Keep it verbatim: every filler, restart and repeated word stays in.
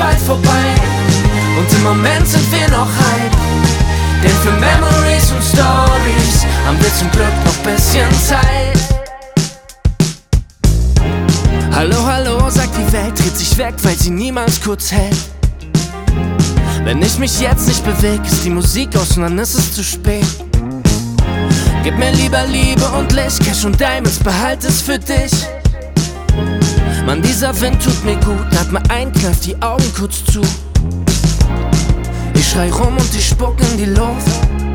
bald vorbei. Und im Moment sind wir noch heil, denn für Memories und Stories haben wir zum Glück noch bisschen Zeit. Hallo, hallo, sagt die Welt, dreht sich weg, weil sie niemals kurz hält. Wenn ich mich jetzt nicht beweg, ist die Musik aus und dann ist es zu spät. Gib mir lieber Liebe und Licht, Cash und Diamonds, behalt es für dich. Mann, dieser Wind tut mir gut, atme ein, kneif die Augen kurz zu. Ich schrei rum und ich spuck in die Luft.